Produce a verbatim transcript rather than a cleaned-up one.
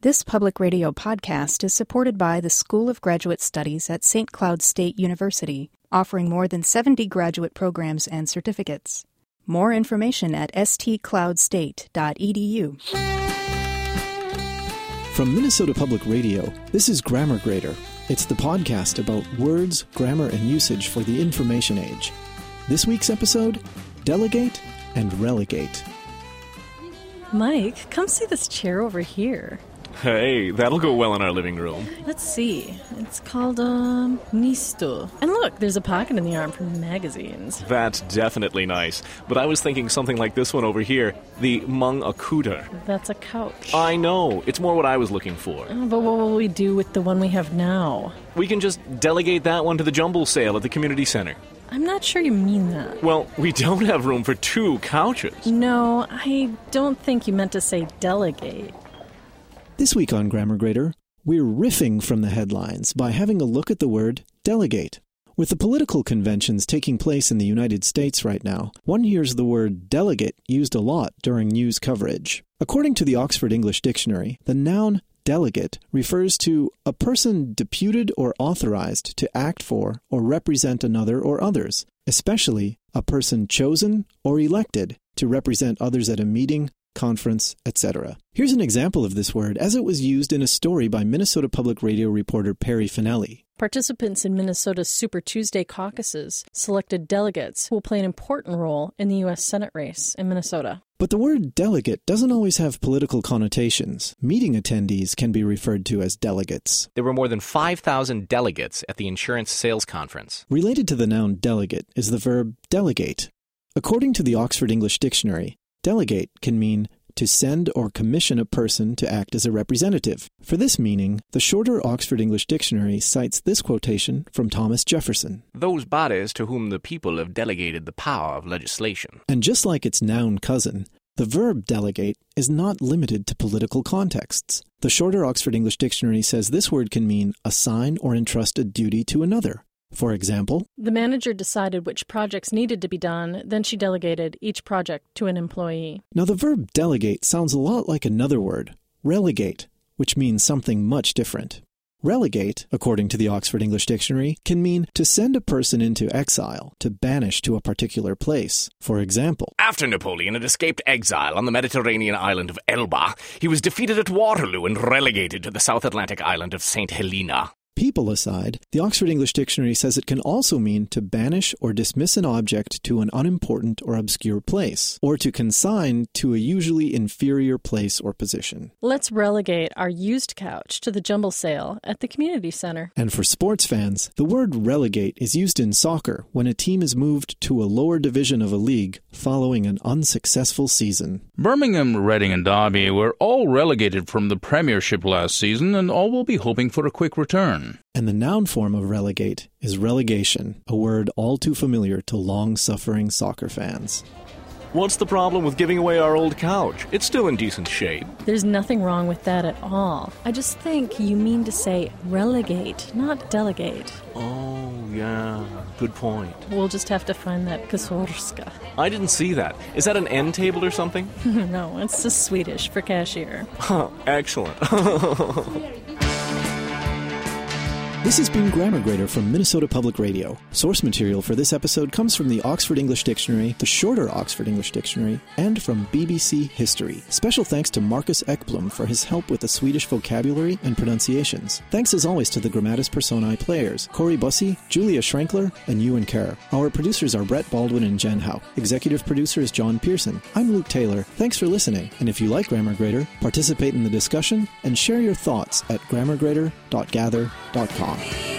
This public radio podcast is supported by the School of Graduate Studies at Saint Cloud State University, offering more than seventy graduate programs and certificates. More information at s t cloud state dot e d u. From Minnesota Public Radio, this is Grammar Grader. It's the podcast about words, grammar, and usage for the information age. This week's episode, Delegate and Relegate. Mike, come see this chair over here. Hey, that'll go well in our living room. Let's see. It's called, um, Nisto. And look, there's a pocket in the arm for magazines. That's definitely nice. But I was thinking something like this one over here, the Mung Akuter. That's a couch. I know. It's more what I was looking for. Oh, but what will we do with the one we have now? We can just delegate that one to the jumble sale at the community center. I'm not sure you mean that. Well, we don't have room for two couches. No, I don't think you meant to say delegate. This week on Grammar Grader, we're riffing from the headlines by having a look at the word delegate. With the political conventions taking place in the United States right now, one hears the word delegate used a lot during news coverage. According to the Oxford English Dictionary, the noun delegate refers to a person deputed or authorized to act for or represent another or others, especially a person chosen or elected to represent others at a meeting, conference, et cetera. Here's an example of this word as it was used in a story by Minnesota Public Radio reporter Perry Finelli. Participants in Minnesota's Super Tuesday caucuses selected delegates who will play an important role in the U S Senate race in Minnesota. But the word delegate doesn't always have political connotations. Meeting attendees can be referred to as delegates. There were more than five thousand delegates at the insurance sales conference. Related to the noun delegate is the verb delegate. According to the Oxford English Dictionary, delegate can mean to send or commission a person to act as a representative. For this meaning, the shorter Oxford English Dictionary cites this quotation from Thomas Jefferson. Those bodies to whom the people have delegated the power of legislation. And just like its noun cousin, the verb delegate is not limited to political contexts. The shorter Oxford English Dictionary says this word can mean assign or entrust a duty to another. For example, the manager decided which projects needed to be done, then she delegated each project to an employee. Now the verb delegate sounds a lot like another word, relegate, which means something much different. Relegate, according to the Oxford English Dictionary, can mean to send a person into exile, to banish to a particular place. For example, after Napoleon had escaped exile on the Mediterranean island of Elba, he was defeated at Waterloo and relegated to the South Atlantic island of Saint Helena. People aside, the Oxford English Dictionary says it can also mean to banish or dismiss an object to an unimportant or obscure place, or to consign to a usually inferior place or position. Let's relegate our used couch to the jumble sale at the community center. And for sports fans, the word relegate is used in soccer when a team is moved to a lower division of a league following an unsuccessful season. Birmingham, Reading, and Derby were all relegated from the Premiership last season, and all will be hoping for a quick return. And the noun form of relegate is relegation, a word all too familiar to long-suffering soccer fans. What's the problem with giving away our old couch? It's still in decent shape. There's nothing wrong with that at all. I just think you mean to say relegate, not delegate. Oh, yeah. Good point. We'll just have to find that kasorska. I didn't see that. Is that an end table or something? No, it's just Swedish for cashier. Huh, excellent. This has been Grammar Grader from Minnesota Public Radio. Source material for this episode comes from the Oxford English Dictionary, the shorter Oxford English Dictionary, and from B B C History. Special thanks to Marcus Ekblom for his help with the Swedish vocabulary and pronunciations. Thanks as always to the Grammatis Personae players, Corey Bussey, Julia Schrenkler, and Ewan Kerr. Our producers are Brett Baldwin and Jen Howe. Executive producer is John Pearson. I'm Luke Taylor. Thanks for listening. And if you like Grammar Grader, participate in the discussion and share your thoughts at grammar grader dot gather dot com.